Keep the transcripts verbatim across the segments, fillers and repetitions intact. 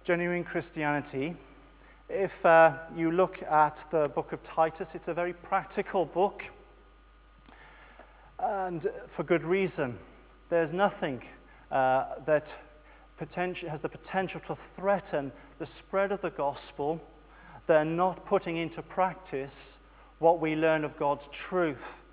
Genuine Christianity, if uh, you look at the book of Titus, it's a very practical book, and for good reason. There's nothing uh, that potential, has the potential to threaten the spread of the gospel. They're not putting into practice what we learn of God's truth.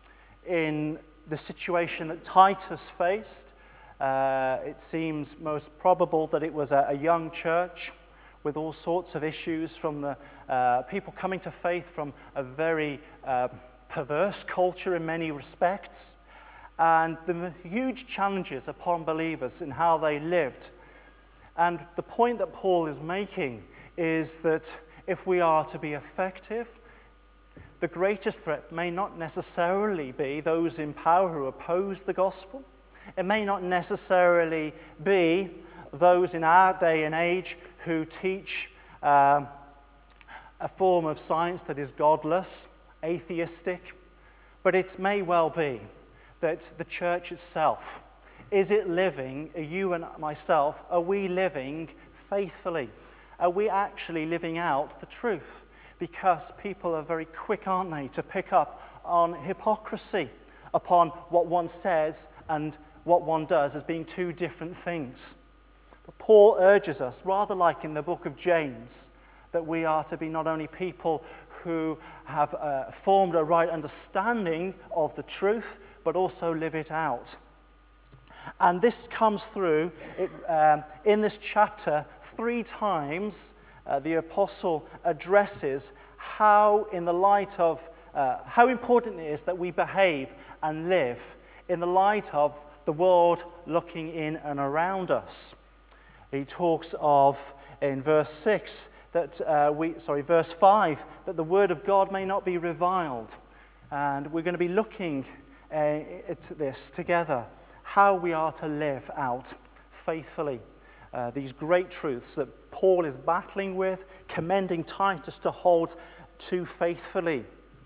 In the situation that Titus faced, uh, it seems most probable that it was a, a young church with all sorts of issues, from the uh, people coming to faith from a very uh, perverse culture in many respects, and the huge challenges upon believers in how they lived. And the point that Paul is making is that if we are to be effective, the greatest threat may not necessarily be those in power who oppose the gospel. It may not necessarily be those in our day and age who teach uh, a form of science that is godless, atheistic, but it may well be that the church itself, is it living, are you and myself, are we living faithfully? Are we actually living out the truth? Because people are very quick, aren't they, to pick up on hypocrisy, upon what one says and what one does as being two different things. But Paul urges us, rather like in the book of James, that we are to be not only people who have uh, formed a right understanding of the truth, but also live it out. And this comes through it, um, in this chapter three times. Uh, the apostle addresses how, in the light of uh, how important it is that we behave and live in the light of the world looking in and around us. He talks of, in verse six, that uh, we, sorry, verse five, that the word of God may not be reviled. And we're going to be looking uh, at this together, how we are to live out faithfully uh, these great truths that Paul is battling with, commending Titus to hold to faithfully.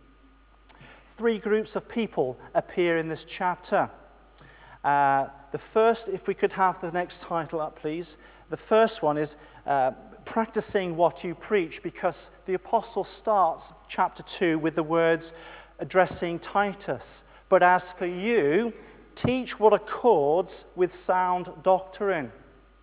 Three groups of people appear in this chapter. Uh, the first, if we could have the next title up, please. The first one is uh, practicing what you preach, because the apostle starts chapter two with the words addressing Titus. But as for you, teach what accords with sound doctrine.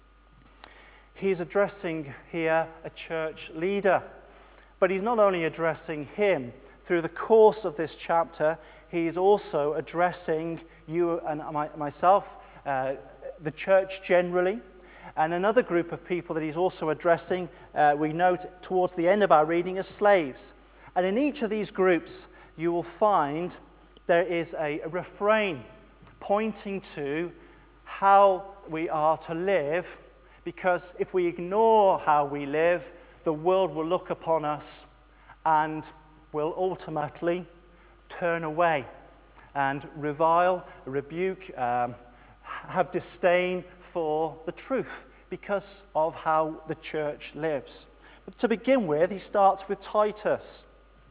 He's addressing here a church leader, but he's not only addressing him. Through the course of this chapter, he's also addressing you and my, myself, uh, the church generally, and another group of people that he's also addressing, uh, we note towards the end of our reading, as slaves. And in each of these groups, you will find there is a, a refrain pointing to how we are to live, because if we ignore how we live, the world will look upon us and will ultimately turn away and revile, rebuke, um, have disdain for the truth because of how the church lives. But to begin with, he starts with Titus,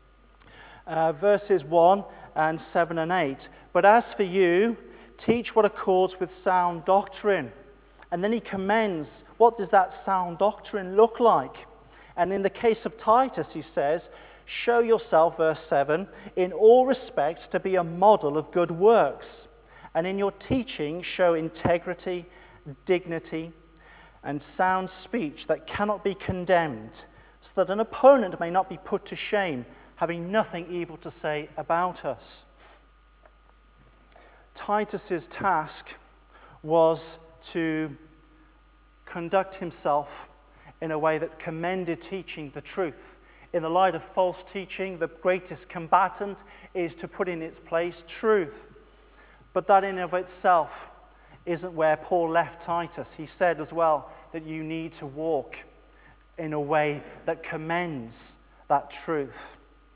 uh, verses one and seven and eight. But as for you, teach what accords with sound doctrine. And then he commends, what does that sound doctrine look like? And in the case of Titus, he says, show yourself, verse seven, in all respects to be a model of good works. And in your teaching, show integrity, dignity, and sound speech that cannot be condemned, so that an opponent may not be put to shame, having nothing evil to say about us. Titus's task was to conduct himself in a way that commended teaching the truth. In the light of false teaching, the greatest combatant is to put in its place truth. But that in of itself isn't where Paul left Titus. He said as well that you need to walk in a way that commends that truth.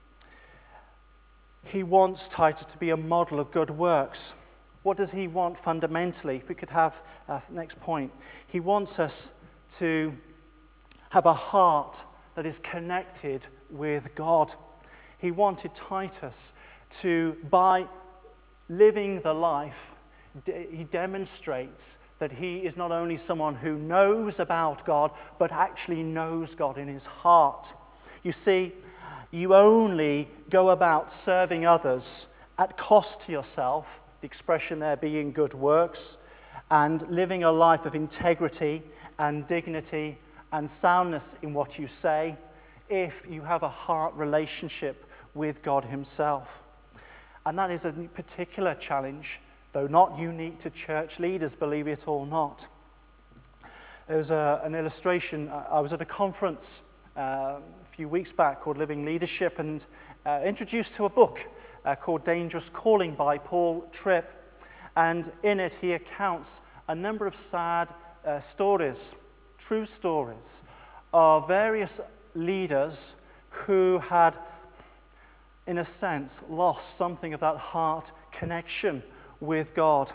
He wants Titus to be a model of good works. What does he want fundamentally? If we could have uh, next point. He wants us to have a heart that is connected with God. He wanted Titus to, by living the life, de- he demonstrates that he is not only someone who knows about God, but actually knows God in his heart. You see, you only go about serving others at cost to yourself, the expression there being good works, and living a life of integrity and dignity and soundness in what you say, if you have a heart relationship with God himself. And that is a particular challenge, though not unique to church leaders, believe it or not. There's a, an illustration. I was at a conference uh, a few weeks back called Living Leadership, and uh, introduced to a book uh, called Dangerous Calling by Paul Tripp. And in it he accounts a number of sad uh, stories, true stories, of various leaders who had, in a sense, lost something of that heart connection with God.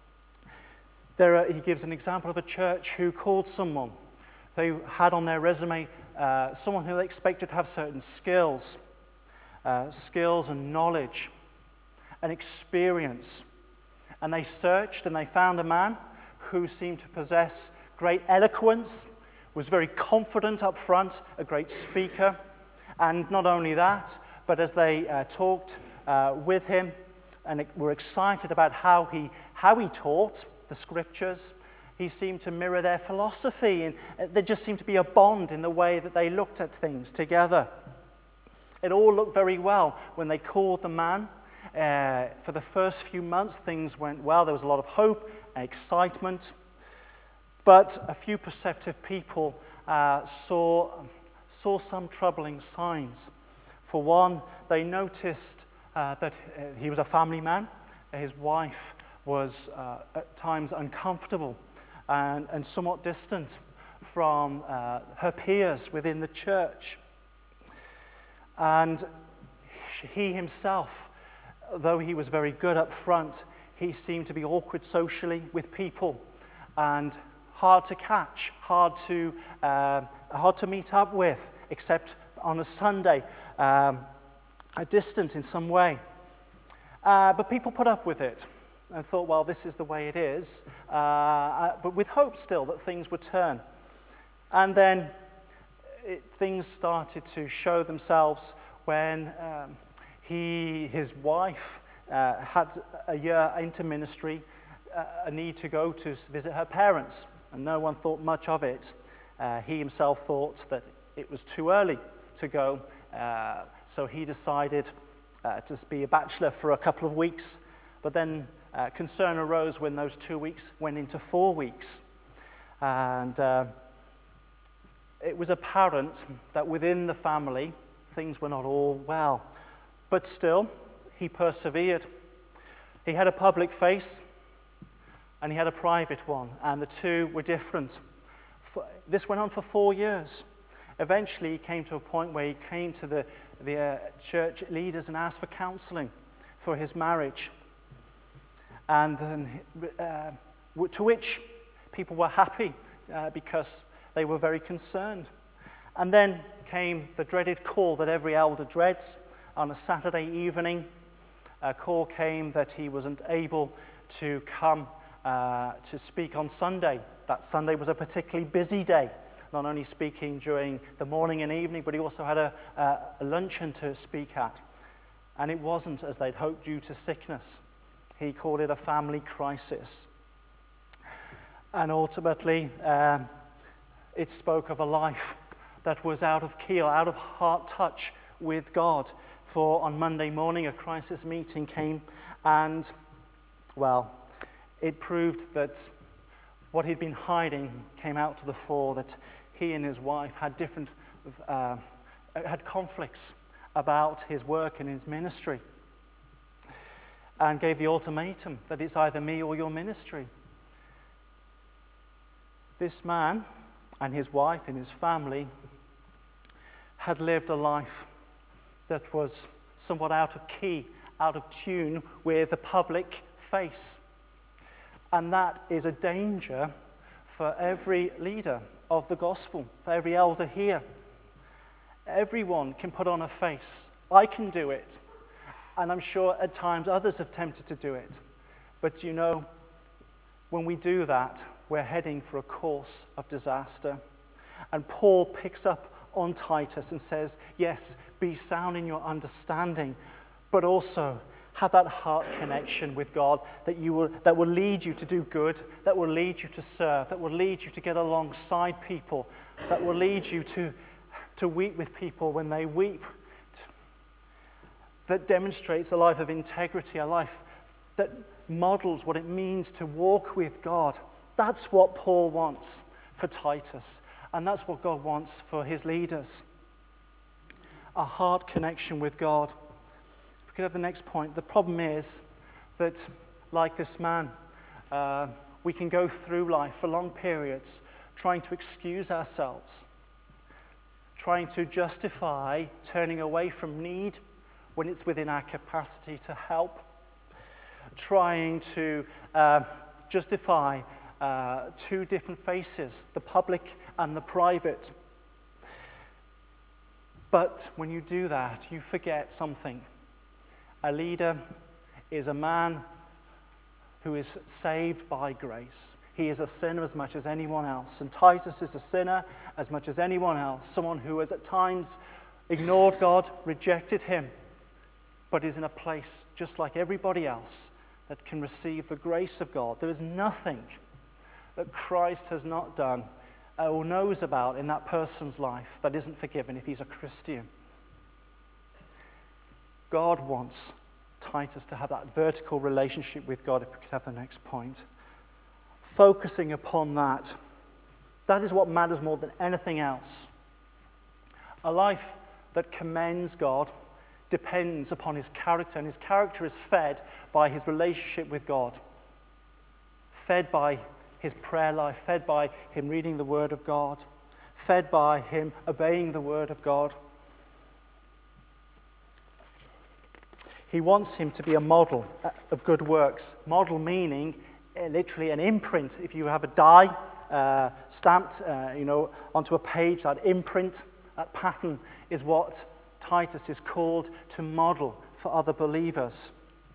There are, he gives an example of a church who called someone. They had on their resume uh, someone who they expected to have certain skills, uh, skills and knowledge and experience. And they searched and they found a man who seemed to possess great eloquence, was very confident up front, a great speaker. And not only that, but as they uh, talked uh, with him and were excited about how he, how he taught the scriptures, he seemed to mirror their philosophy, and there just seemed to be a bond in the way that they looked at things together. It all looked very well when they called the man. Uh, for the first few months, things went well. There was a lot of hope and excitement. But a few perceptive people uh, saw, saw some troubling signs. For one, they noticed uh, that he was a family man. His wife was uh, at times uncomfortable and, and somewhat distant from uh, her peers within the church. And he himself, though he was very good up front, he seemed to be awkward socially with people and hard to catch, hard to, uh, hard to meet up with, except on a Sunday, um, distant in some way. Uh, but people put up with it and thought, well, this is the way it is, uh, but with hope still that things would turn. And then it, things started to show themselves when um, he, his wife uh, had a year into ministry, uh, a need to go to visit her parents, and no one thought much of it. Uh, he himself thought that it was too early to go, uh, so he decided uh, to be a bachelor for a couple of weeks, but then uh, concern arose when those two weeks went into four weeks. And uh, it was apparent that within the family, things were not all well. But still, he persevered. He had a public face, and he had a private one, and the two were different. This went on for four years. Eventually, he came to a point where he came to the, the uh, church leaders and asked for counseling for his marriage. And then, uh, to which people were happy uh, because they were very concerned. And then came the dreaded call that every elder dreads on a Saturday evening. A call came that he wasn't able to come uh, to speak on Sunday. That Sunday was a particularly busy day, not only speaking during the morning and evening, but he also had a, a, a luncheon to speak at. And it wasn't as they'd hoped due to sickness. He called it a family crisis. And ultimately, um, it spoke of a life that was out of keel, out of heart touch with God. For on Monday morning, a crisis meeting came, and, well, it proved that what he'd been hiding came out to the fore, that he and his wife had different, uh, had conflicts about his work and his ministry, and gave the ultimatum that it's either me or your ministry. This man and his wife and his family had lived a life that was somewhat out of key, out of tune with the public face. And that is a danger for every leader of the gospel, for every elder here. Everyone can put on a face. I can do it. And I'm sure at times others have tempted to do it. But you know, when we do that, we're heading for a course of disaster. And Paul picks up on Titus and says, yes, be sound in your understanding, but also have that heart connection with God that you will, that will lead you to do good, that will lead you to serve, that will lead you to get alongside people, that will lead you to, to weep with people when they weep, that demonstrates a life of integrity, a life that models what it means to walk with God. That's what Paul wants for Titus, and that's what God wants for his leaders. A heart connection with God. If we could have the next point. The problem is that, like this man, uh, we can go through life for long periods trying to excuse ourselves, trying to justify turning away from need when it's within our capacity to help, trying to uh, justify uh, two different faces, the public and the private. But when you do that, you forget something. A leader is a man who is saved by grace. He is a sinner as much as anyone else. And Titus is a sinner as much as anyone else. Someone who has at times ignored God, rejected him, but is in a place just like everybody else that can receive the grace of God. There is nothing that Christ has not done or knows about in that person's life that isn't forgiven if he's a Christian. God wants Titus to have that vertical relationship with God, if we could have the next point. Focusing upon that. That is what matters more than anything else. A life that commends God depends upon his character, and his character is fed by his relationship with God, fed by his prayer life, fed by him reading the Word of God, fed by him obeying the Word of God. He wants him to be a model of good works. Model meaning uh, literally an imprint. If you have a die uh, stamped uh, you know, onto a page, that imprint, that pattern is what Titus is called to model for other believers.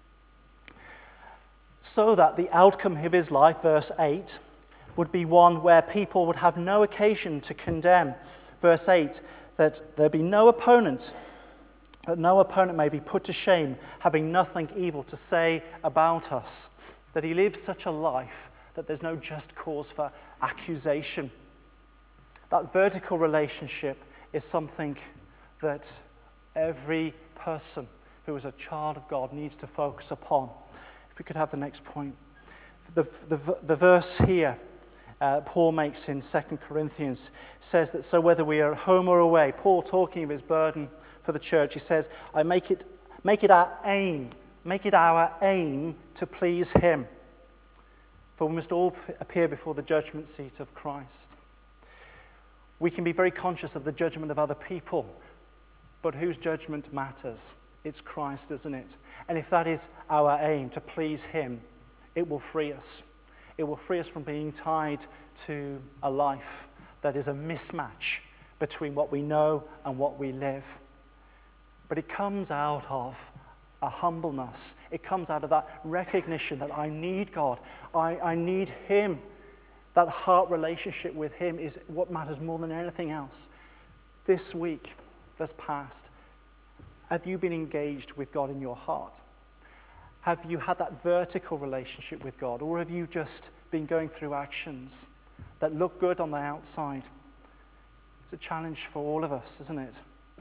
So that the outcome of his life, verse eight, would be one where people would have no occasion to condemn. Verse eight, that there be no opponent, that no opponent may be put to shame, having nothing evil to say about us. That he lives such a life that there's no just cause for accusation. That vertical relationship is something that every person who is a child of God needs to focus upon. If we could have the next point. The, the, the verse here uh, Paul makes in Second Corinthians says that so whether we are at home or away, Paul talking of his burden for the church, he says, I make it, make it our aim, make it our aim to please him. For we must all appear before the judgment seat of Christ. We can be very conscious of the judgment of other people, but whose judgment matters? It's Christ, isn't it? And if that is our aim, to please him, it will free us. It will free us from being tied to a life that is a mismatch between what we know and what we live. But it comes out of a humbleness. It comes out of that recognition that I need God. I, I need him. That heart relationship with him is what matters more than anything else. This week that's passed, have you been engaged with God in your heart? Have you had that vertical relationship with God? Or have you just been going through actions that look good on the outside? It's a challenge for all of us, isn't it?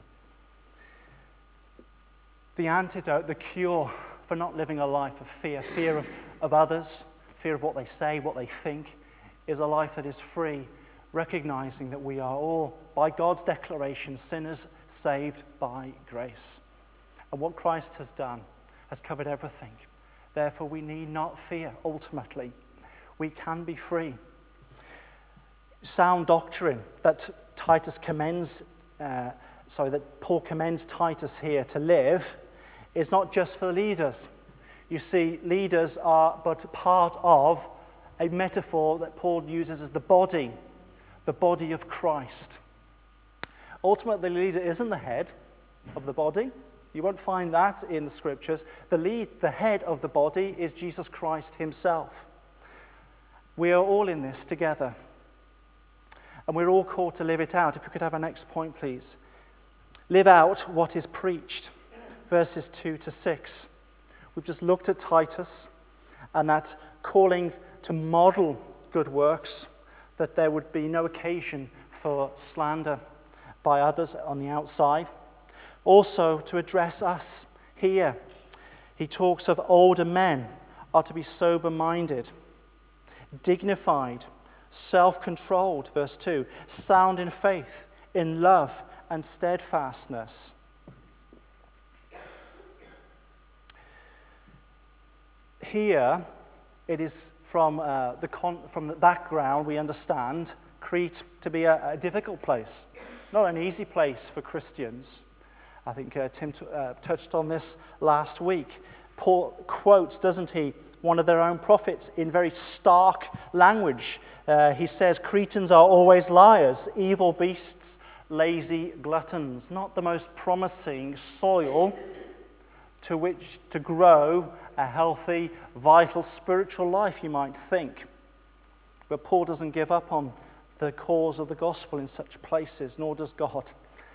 The antidote, the cure for not living a life of fear, fear of, of others, fear of what they say, what they think, is a life that is free, recognizing that we are all, by God's declaration, sinners saved by grace. And what Christ has done has covered everything. Therefore, we need not fear, ultimately. We can be free. Sound doctrine that Titus commends, uh, sorry, that Paul commends Titus here to live is not just for leaders. You see, leaders are but part of a metaphor that Paul uses as the body, the body of Christ. Ultimately, the leader isn't the head of the body. You won't find that in the scriptures. The lead, the head of the body is Jesus Christ himself. We are all in this together. And we're all called to live it out. If we could have our next point, please. Live out what is preached. Verses two to six. We've just looked at Titus and that calling to model good works, that there would be no occasion for slander by others on the outside. Also, to address us here, he talks of older men are to be sober-minded, dignified, self-controlled, verse two, sound in faith, in love and steadfastness. Here, it is from uh, the con- from the background we understand Crete to be a, a difficult place, not an easy place for Christians. I think uh, Tim t- uh, touched on this last week. Paul quotes, doesn't he, one of their own prophets in very stark language. Uh, he says, Cretans are always liars, evil beasts, lazy gluttons. Not the most promising soil to which to grow a healthy, vital, spiritual life, you might think. But Paul doesn't give up on the cause of the gospel in such places, nor does God.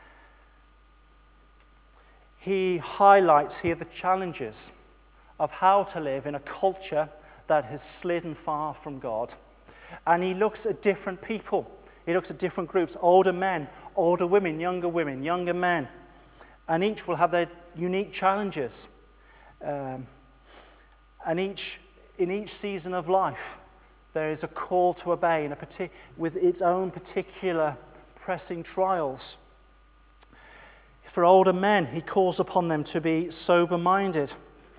He highlights here the challenges of how to live in a culture that has slidden far from God. And he looks at different people. He looks at different groups, older men, older women, younger women, younger men. And each will have their unique challenges. Um, and each in each season of life, there is a call to obey in a partic- with its own particular pressing trials. For older men, he calls upon them to be sober-minded,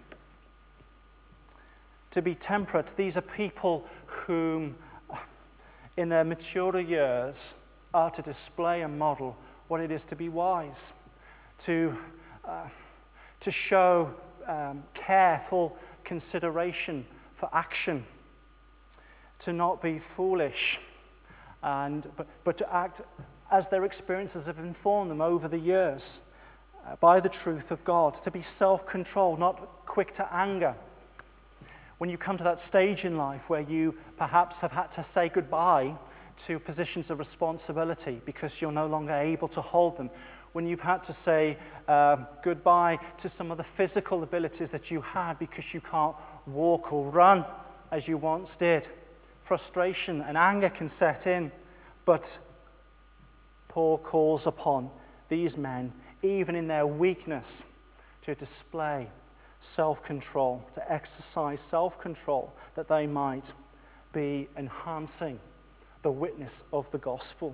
to be temperate. These are people whom, in their maturer years, are to display and model what it is to be wise, to uh, to show um, careful consideration for action, to not be foolish, and but, but to act as their experiences have informed them over the years uh, by the truth of God, to be self-controlled, not quick to anger. When you come to that stage in life where you perhaps have had to say goodbye to positions of responsibility because you're no longer able to hold them, when you've had to say uh, goodbye to some of the physical abilities that you had because you can't walk or run as you once did, frustration and anger can set in. But Paul calls upon these men, even in their weakness, to display self-control, to exercise self-control, that they might be enhancing the witness of the gospel.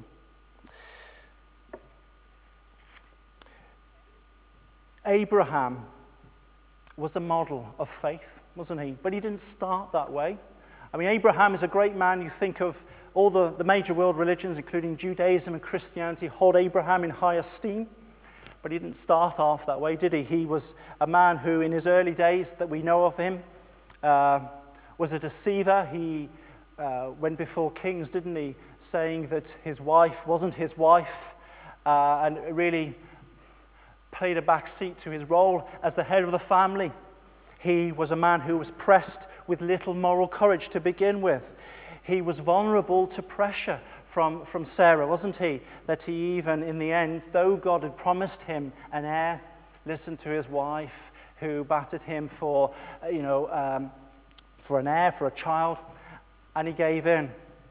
Abraham was a model of faith, wasn't he? But he didn't start that way. I mean, Abraham is a great man. You think of all the, the major world religions, including Judaism and Christianity, hold Abraham in high esteem. But he didn't start off that way, did he? He was a man who, in his early days that we know of him, uh, was a deceiver. He uh, went before kings, didn't he, saying that his wife wasn't his wife, uh, and really played a back seat to his role as the head of the family. He was a man who was pressed with little moral courage to begin with. He was vulnerable to pressure from, from Sarah, wasn't he? That he even, in the end, though God had promised him an heir, listened to his wife who battered him for, you know, um, for an heir, for a child, and he gave in.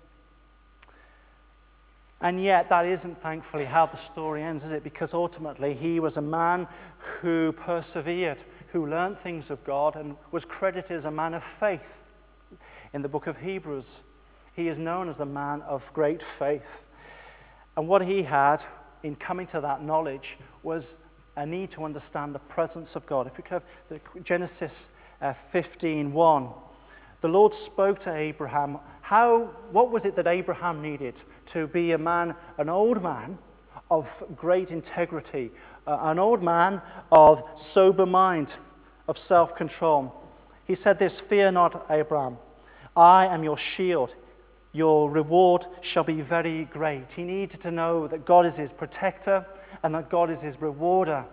And yet, that isn't, thankfully, how the story ends, is it? Because ultimately, he was a man who persevered, who learned things of God, and was credited as a man of faith. In the book of Hebrews, he is known as the man of great faith. And what he had in coming to that knowledge was a need to understand the presence of God. If we could have the Genesis uh, fifteen one. The Lord spoke to Abraham. How, what was it that Abraham needed to be a man, an old man of great integrity, uh, an old man of sober mind, of self-control? He said this, "Fear not, Abraham, I am your shield. Your reward shall be very great." He needed to know that God is his protector and that God is his rewarder.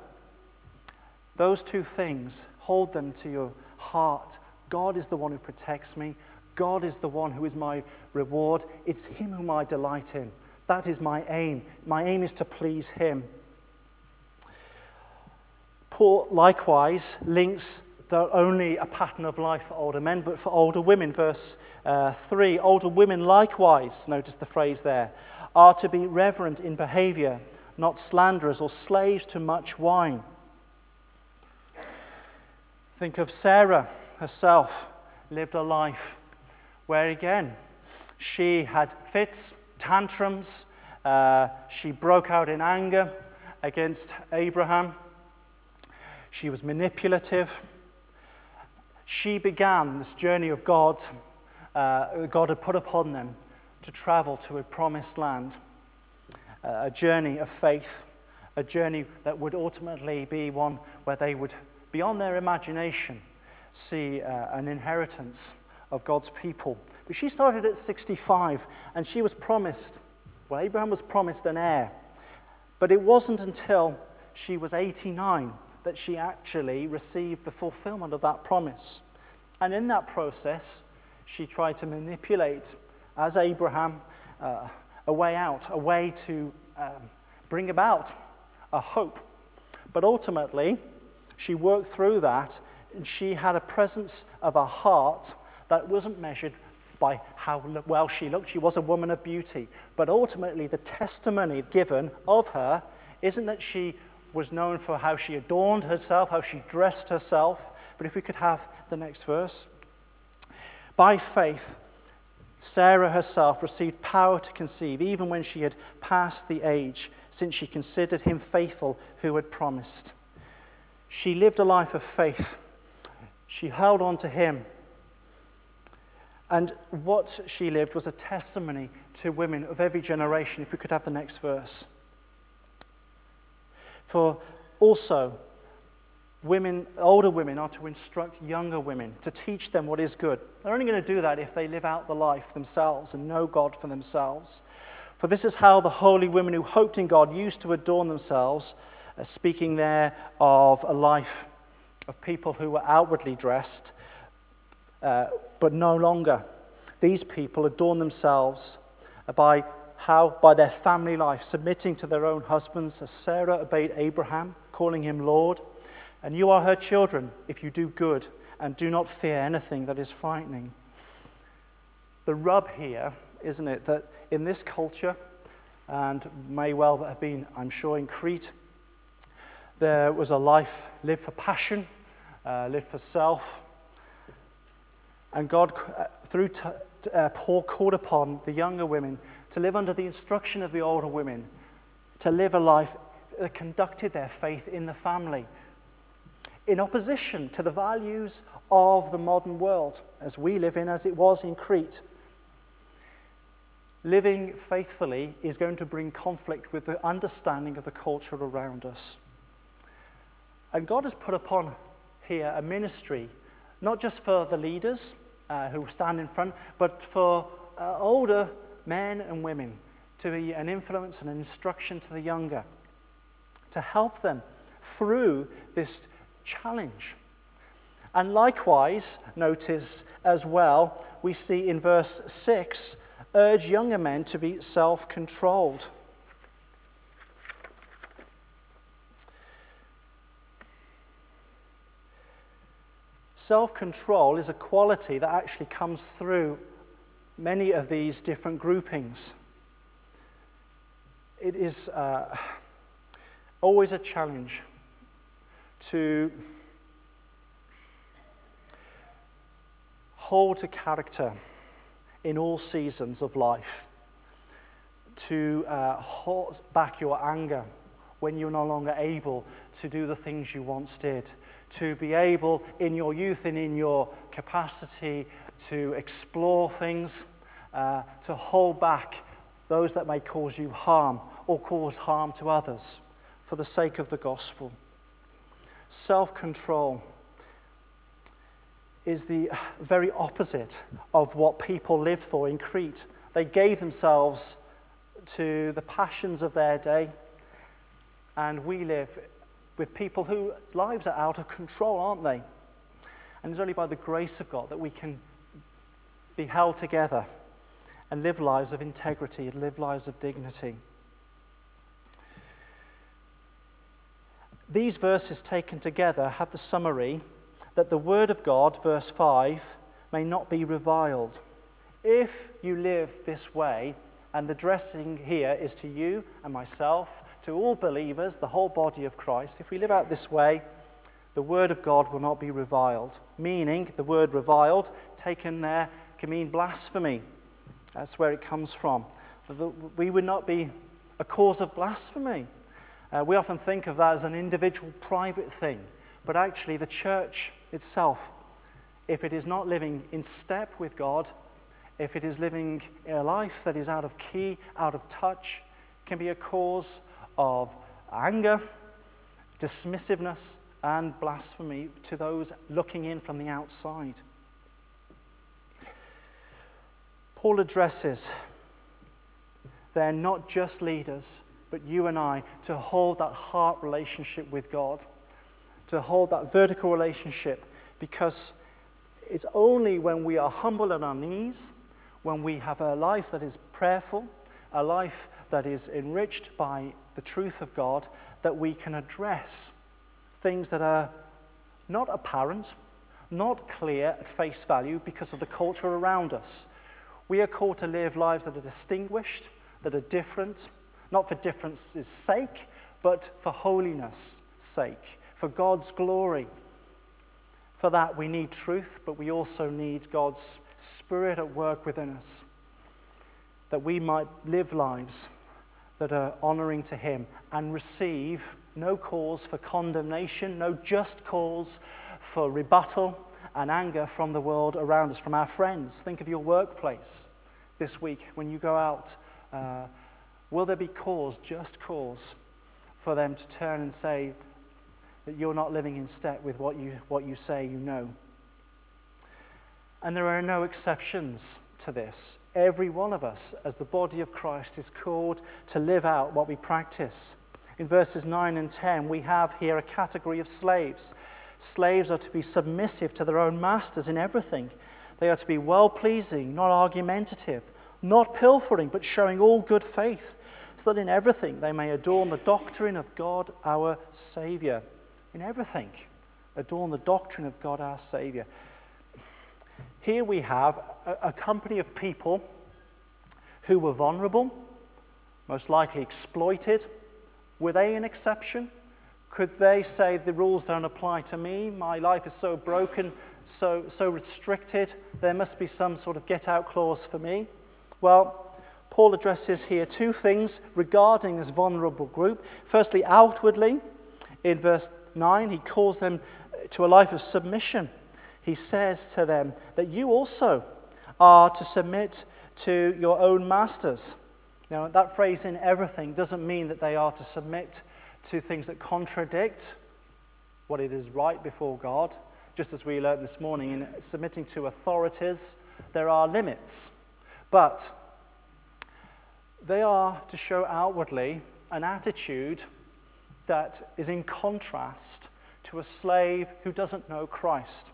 Those two things, hold them to your heart. God is the one who protects me. God is the one who is my reward. It's him whom I delight in. That is my aim. My aim is to please him. Paul likewise links not only a pattern of life for older men, but for older women. Verse uh, three, older women likewise, notice the phrase there, are to be reverent in behavior, not slanderers or slaves to much wine. Think of Sarah herself, lived a life where again, she had fits, tantrums, uh, she broke out in anger against Abraham. She was manipulative. She began this journey of God, uh, God had put upon them to travel to a promised land, uh, a journey of faith, a journey that would ultimately be one where they would, beyond their imagination, see uh, an inheritance of God's people. But she started at sixty-five, and she was promised, well, Abraham was promised an heir. But it wasn't until she was eighty-nine that she actually received the fulfillment of that promise. And in that process, she tried to manipulate, as Abraham, uh, a way out, a way to um, bring about a hope. But ultimately, she worked through that, and she had a presence of a heart that wasn't measured by how well she looked. She was a woman of beauty. But ultimately, the testimony given of her isn't that she was known for how she adorned herself, how she dressed herself. But if we could have the next verse. By faith, Sarah herself received power to conceive, even when she had passed the age, since she considered him faithful who had promised. She lived a life of faith. She held on to him. And what she lived was a testimony to women of every generation. If we could have the next verse. For also, women, older women are to instruct younger women, to teach them what is good. They're only going to do that if they live out the life themselves and know God for themselves. For this is how the holy women who hoped in God used to adorn themselves, uh, speaking there of a life of people who were outwardly dressed, uh, but no longer. These people adorn themselves by how? By their family life, submitting to their own husbands, as Sarah obeyed Abraham, calling him Lord. And you are her children if you do good and do not fear anything that is frightening. The rub here, isn't it, that in this culture, and may well have been, I'm sure, in Crete, there was a life lived for passion, uh, lived for self. And God, uh, through t- uh, Paul, called upon the younger women to live under the instruction of the older women, to live a life that conducted their faith in the family, in opposition to the values of the modern world, as we live in, as it was in Crete. Living faithfully is going to bring conflict with the understanding of the culture around us. And God has put upon here a ministry, not just for the leaders uh, who stand in front, but for uh, older men and women, to be an influence and an instruction to the younger, to help them through this challenge. And likewise, notice as well, we see in verse six, urge younger men to be self-controlled. Self-control is a quality that actually comes through many of these different groupings. It is uh, always a challenge to hold to character in all seasons of life, to uh, hold back your anger when you're no longer able to do the things you once did, to be able in your youth and in your capacity to explore things, uh, to hold back those that may cause you harm or cause harm to others for the sake of the gospel. Self-control is the very opposite of what people lived for in Crete. They gave themselves to the passions of their day, and we live with people whose lives are out of control, aren't they? And it's only by the grace of God that we can be held together and live lives of integrity and live lives of dignity. These verses taken together have the summary that the word of God, verse five, may not be reviled. If you live this way, and the addressing here is to you and myself, to all believers, the whole body of Christ, if we live out this way, the word of God will not be reviled. Meaning, the word reviled, taken there, can mean blasphemy. That's where it comes from. We would not be a cause of blasphemy. Uh, we often think of that as an individual, private thing. But actually, the church itself, if it is not living in step with God, if it is living a life that is out of key, out of touch, can be a cause of anger, dismissiveness, and blasphemy to those looking in from the outside. Paul addresses they're not just leaders, but you and I, to hold that heart relationship with God, to hold that vertical relationship, because it's only when we are humble on our knees, when we have a life that is prayerful, a life that is enriched by the truth of God, that we can address things that are not apparent, not clear at face value because of the culture around us. We are called to live lives that are distinguished, that are different, not for difference's sake, but for holiness' sake, for God's glory. For that we need truth, but we also need God's Spirit at work within us, that we might live lives that are honoring to Him and receive no cause for condemnation, no just cause for rebuttal and anger from the world around us, from our friends. Think of your workplace this week when you go out. Uh, will there be cause, just cause, for them to turn and say that you're not living in step with what you, what you say you know? And there are no exceptions to this. Every one of us, as the body of Christ, is called to live out what we practice. In verses nine and ten, we have here a category of slaves. Slaves are to be submissive to their own masters in everything. They are to be well-pleasing, not argumentative, not pilfering, but showing all good faith, so that in everything they may adorn the doctrine of God our Savior. In everything, adorn the doctrine of God our Savior. Here we have a, a company of people who were vulnerable, most likely exploited. Were they an exception? Could they say the rules don't apply to me? My life is so broken, so, so restricted, there must be some sort of get-out clause for me? Well, Paul addresses here two things regarding this vulnerable group. Firstly, outwardly, in verse nine, he calls them to a life of submission. He says to them that you also are to submit to your own masters. Now, that phrase, in everything, doesn't mean that they are to submit to things that contradict what it is right before God. Just as we learned this morning, in submitting to authorities, there are limits. But they are to show outwardly an attitude that is in contrast to a slave who doesn't know Christ.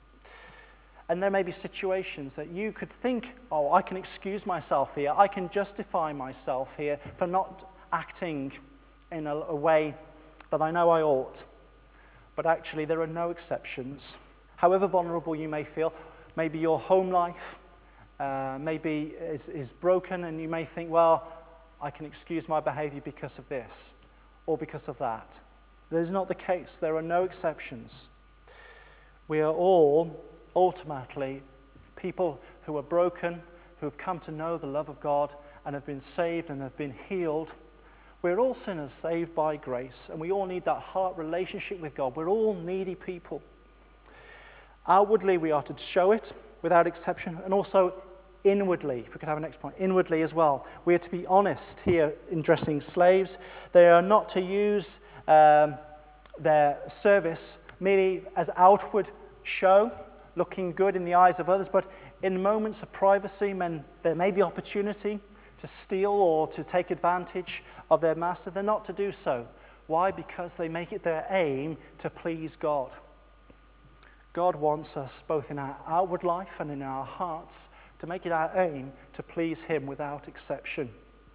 And there may be situations that you could think, oh, I can excuse myself here. I can justify myself here for not acting in a, a way that I know I ought. But actually, there are no exceptions. However vulnerable you may feel, maybe your home life uh, maybe is, is broken, and you may think, well, I can excuse my behavior because of this or because of that. That is not the case. There are no exceptions. We are all ultimately people who are broken, who have come to know the love of God and have been saved and have been healed. We're all sinners saved by grace, and we all need that heart relationship with God. We're all needy people. Outwardly, we are to show it without exception, and also inwardly, if we could have a next point, inwardly as well. We are to be honest here in addressing slaves. They are not to use um, their service merely as outward show, looking good in the eyes of others, but in moments of privacy, when there may be opportunity to steal or to take advantage of their master, they're not to do so. Why? Because they make it their aim to please God. God wants us, both in our outward life and in our hearts, to make it our aim to please him without exception.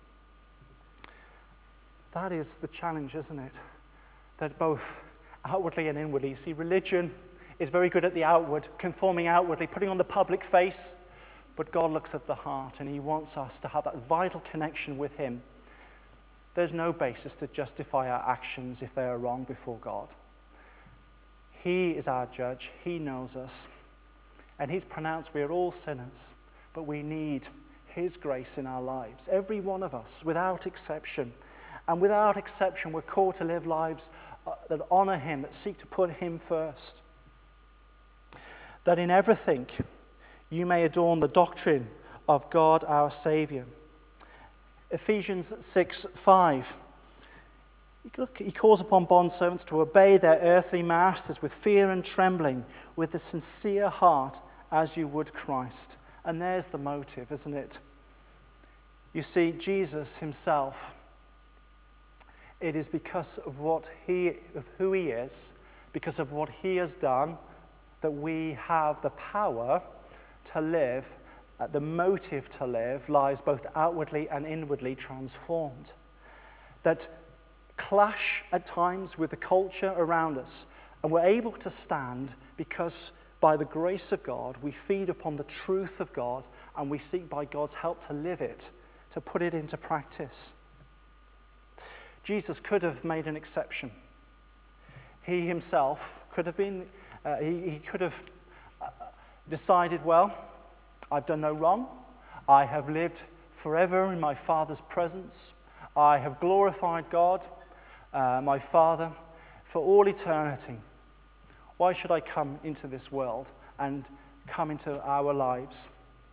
That is the challenge, isn't it? That both outwardly and inwardly. You see, religion is very good at the outward, conforming outwardly, putting on the public face, but God looks at the heart, and he wants us to have that vital connection with him. There's no basis to justify our actions if they are wrong before God. He is our judge. He knows us. And he's pronounced we are all sinners, but we need his grace in our lives. Every one of us, without exception. And without exception, we're called to live lives uh, that honor him, that seek to put him first. That in everything you may adorn the doctrine of God our Savior. Ephesians six five. He calls upon bondservants to obey their earthly masters with fear and trembling, with a sincere heart as you would Christ. And there's the motive, isn't it? You see, Jesus himself, it is because of what he, of who he is, because of what he has done, that we have the power to live, uh, the motive to live, lives both outwardly and inwardly transformed. That clash at times with the culture around us, and we're able to stand because by the grace of God, we feed upon the truth of God, and we seek by God's help to live it, to put it into practice. Jesus could have made an exception. He himself could have been, uh, he, he could have uh, decided, well, I've done no wrong. I have lived forever in my Father's presence. I have glorified God, uh, my Father, for all eternity. Why should I come into this world and come into our lives?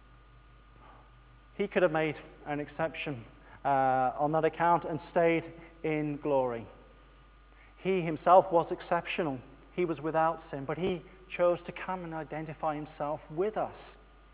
He could have made an exception uh, on that account and stayed in glory. He himself was exceptional. He was without sin, but he chose to come and identify himself with us.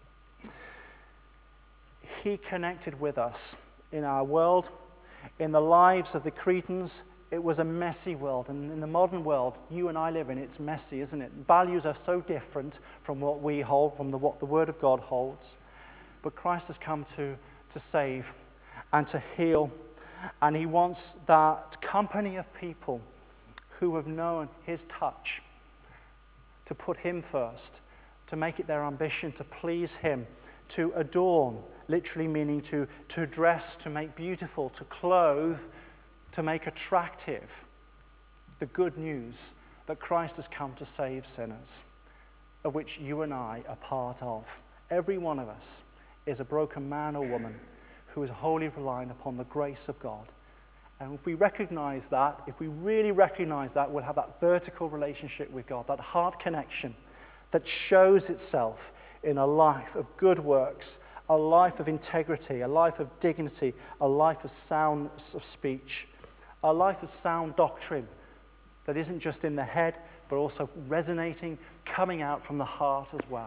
He connected with us in our world, in the lives of the Cretans. It was a messy world, and in the modern world you and I live in, it's messy, isn't it? Values are so different from what we hold, from the, what the Word of God holds. But Christ has come to, to save and to heal, and he wants that company of people who have known his touch to put him first, to make it their ambition to please him, to adorn, literally meaning to, to dress, to make beautiful, to clothe, to make attractive the good news that Christ has come to save sinners, of which you and I are part of. Every one of us is a broken man or woman who is wholly relying upon the grace of God. And if we recognize that, if we really recognize that, we'll have that vertical relationship with God, that heart connection that shows itself in a life of good works, a life of integrity, a life of dignity, a life of soundness of speech, a life of sound doctrine that isn't just in the head, but also resonating, coming out from the heart as well.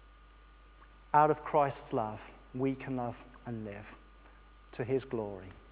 Out of Christ's love, we can love and live to his glory.